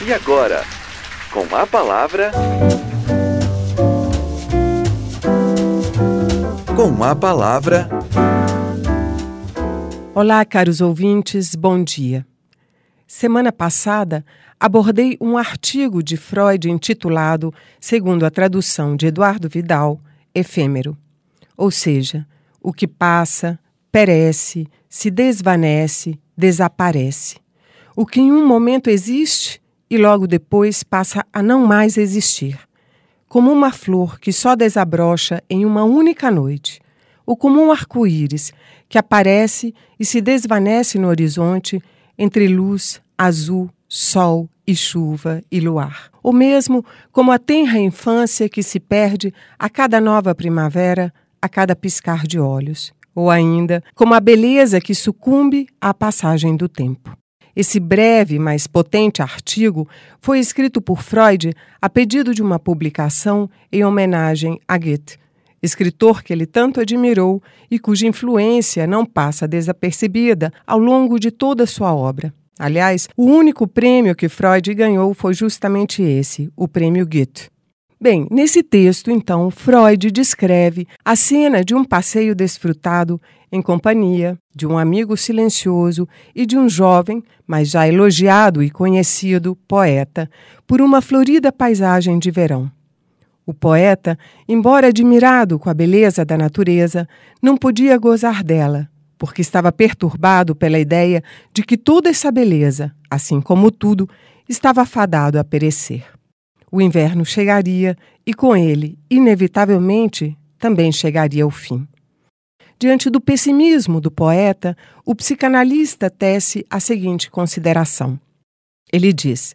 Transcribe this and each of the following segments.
E agora, com a palavra... Com a palavra... Olá, caros ouvintes, bom dia. Semana passada, abordei um artigo de Freud intitulado, segundo a tradução de Eduardo Vidal, efêmero. Ou seja, o que passa, perece, se desvanece, desaparece. O que em um momento existe e logo depois passa a não mais existir. Como uma flor que só desabrocha em uma única noite. Ou como um arco-íris que aparece e se desvanece no horizonte entre luz, azul, sol e chuva e luar. Ou mesmo como a tenra infância que se perde a cada nova primavera, a cada piscar de olhos. Ou ainda, como a beleza que sucumbe à passagem do tempo. Esse breve, mas potente artigo foi escrito por Freud a pedido de uma publicação em homenagem a Goethe, escritor que ele tanto admirou e cuja influência não passa desapercebida ao longo de toda a sua obra. Aliás, o único prêmio que Freud ganhou foi justamente esse, o prêmio Goethe. Bem, nesse texto, então, Freud descreve a cena de um passeio desfrutado em companhia de um amigo silencioso e de um jovem, mas já elogiado e conhecido, poeta, por uma florida paisagem de verão. O poeta, embora admirado com a beleza da natureza, não podia gozar dela, porque estava perturbado pela ideia de que toda essa beleza, assim como tudo, estava fadado a perecer. O inverno chegaria e, com ele, inevitavelmente, também chegaria o fim. Diante do pessimismo do poeta, o psicanalista tece a seguinte consideração. Ele diz: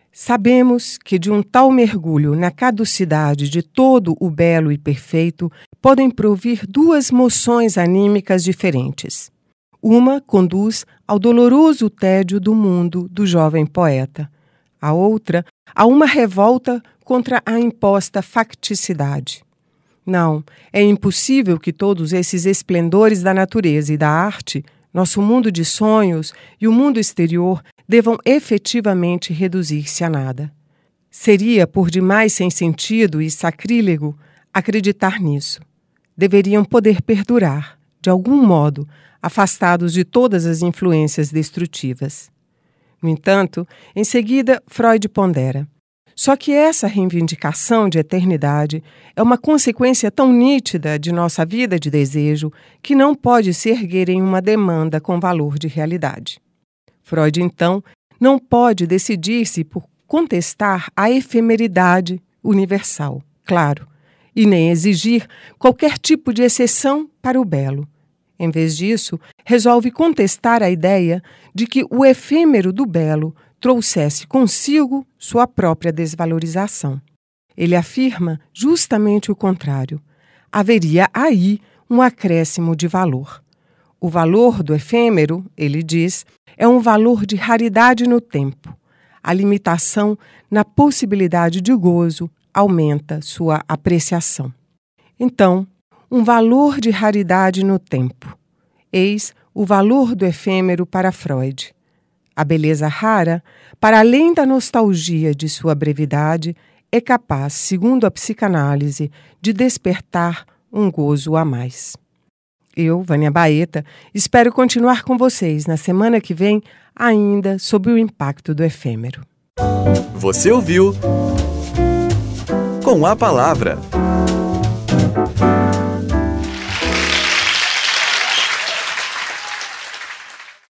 sabemos que de um tal mergulho na caducidade de todo o belo e perfeito podem provir duas moções anímicas diferentes. Uma conduz ao doloroso tédio do mundo do jovem poeta. A outra, a uma revolta contra a imposta facticidade. Não, é impossível que todos esses esplendores da natureza e da arte, nosso mundo de sonhos e o mundo exterior, devam efetivamente reduzir-se a nada. Seria por demais sem sentido e sacrílego acreditar nisso. Deveriam poder perdurar, de algum modo, afastados de todas as influências destrutivas. No entanto, em seguida, Freud pondera. Só que essa reivindicação de eternidade é uma consequência tão nítida de nossa vida de desejo que não pode se erguer em uma demanda com valor de realidade. Freud, então, não pode decidir-se por contestar a efemeridade universal, claro, e nem exigir qualquer tipo de exceção para o belo. Em vez disso, resolve contestar a ideia de que o efêmero do belo trouxesse consigo sua própria desvalorização. Ele afirma justamente o contrário. Haveria aí um acréscimo de valor. O valor do efêmero, ele diz, é um valor de raridade no tempo. A limitação na possibilidade de gozo aumenta sua apreciação. Então, um valor de raridade no tempo. Eis o valor do efêmero para Freud. A beleza rara, para além da nostalgia de sua brevidade, é capaz, segundo a psicanálise, de despertar um gozo a mais. Eu, Vânia Baeta, espero continuar com vocês na semana que vem, ainda sob o impacto do efêmero. Você ouviu Com a Palavra,